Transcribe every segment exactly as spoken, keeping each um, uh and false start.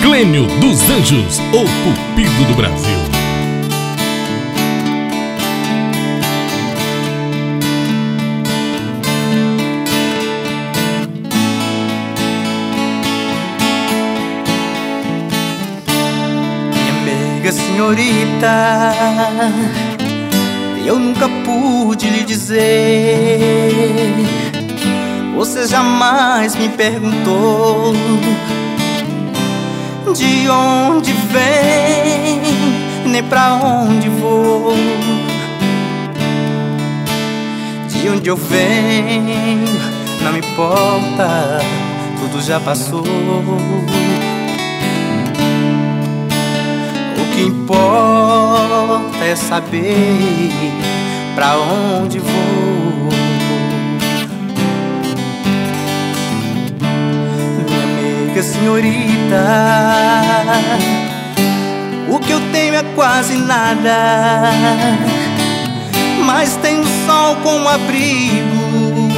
Clênio dos Anjos, o Cupido do Brasil. Minha amiga senhorita, eu nunca pude lhe dizer. Você jamais me perguntou de onde vem, nem pra onde vou. De onde eu venho, não importa, tudo já passou. O que importa é saber pra onde vou. Senhorita, o que eu tenho é quase nada, mas tenho sol como abrigo.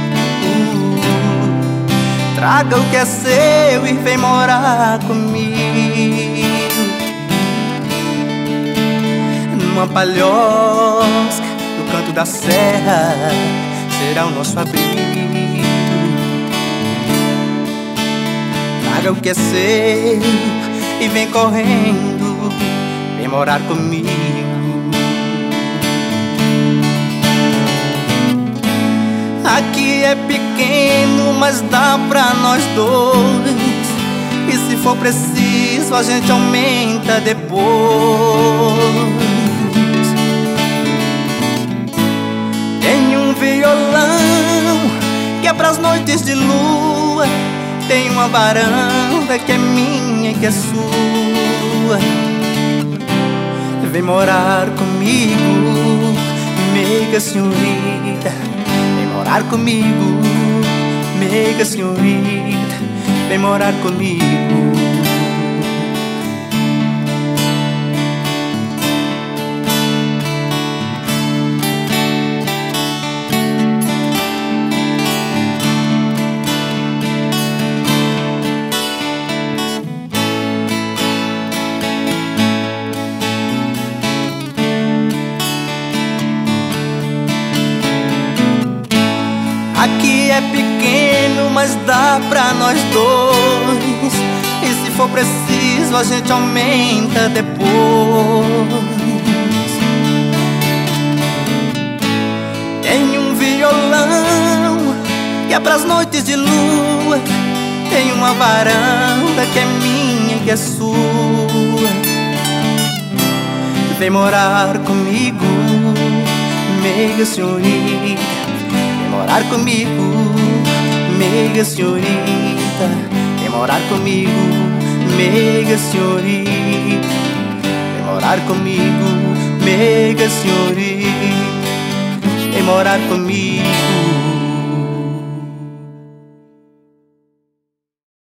Traga o que é seu e vem morar comigo. Numa palhosca no canto da serra será o nosso abrigo. Traga o que é seu e vem correndo, vem morar comigo. Aqui é pequeno, mas dá pra nós dois, e se for preciso a gente aumenta depois. Tem um violão que é pras noites de lua. Tem uma varanda que é minha e que é sua. Vem morar comigo, meiga senhorita. Vem morar comigo, meiga senhorita. Vem morar comigo. Aqui é pequeno, mas dá pra nós dois, e se for preciso a gente aumenta depois. Tem um violão que é pras noites de lua. Tem uma varanda que é minha e que é sua. Vem morar comigo, meiga senhorita. Morar comigo, meiga senhorita. Vem morar comigo, meiga senhorita. Vem morar comigo, meiga senhorita. Vem morar comigo.